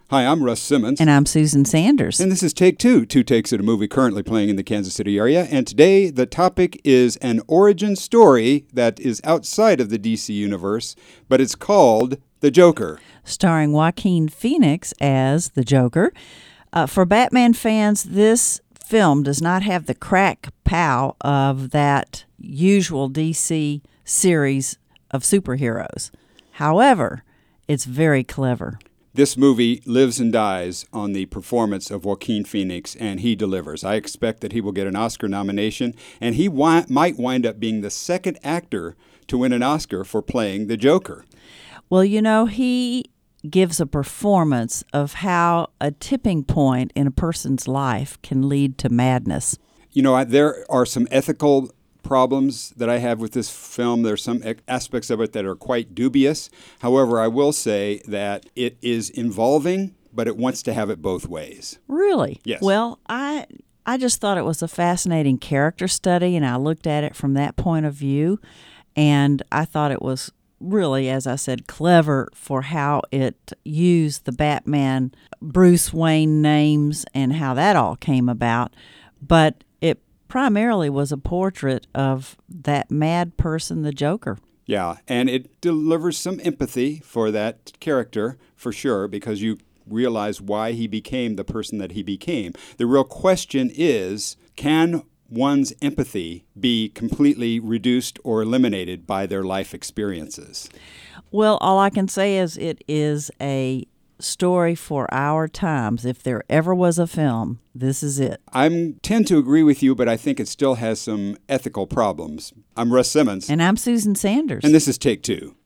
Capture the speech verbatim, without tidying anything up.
Hi, I'm Russ Simmons. And I'm Susan Sanders. And this is Take Two, two takes at a movie currently playing in the Kansas City area. And today the topic is an origin story that is outside of the D C universe, but it's called The Joker. Starring Joaquin Phoenix as the Joker. Uh, for Batman fans, this film does not have the crack pow of that usual D C series of superheroes. However, it's very clever. This movie lives and dies on the performance of Joaquin Phoenix, and he delivers. I expect that he will get an Oscar nomination, and he wi- might wind up being the second actor to win an Oscar for playing the Joker. Well, you know, he gives a performance of how a tipping point in a person's life can lead to madness. You know, I, there are some ethical problems that I have with this film. There's some aspects of it that are quite dubious. However, I will say that it is involving, but it wants to have it both ways. Really? Yes. Well, I I just thought it was a fascinating character study, and I looked at it from that point of view, and I thought it was really, as I said, clever for how it used the Batman Bruce Wayne names and how that all came about. But it primarily was a portrait of that mad person, the Joker. Yeah, and it delivers some empathy for that character, for sure, because you realize why he became the person that he became. The real question is, can one's empathy be completely reduced or eliminated by their life experiences? Well, all I can say is it is a story for our times. If there ever was a film, this is it. I tend to agree with you, but I think it still has some ethical problems. I'm Russ Simmons. And I'm Susan Sanders. And this is Take Two.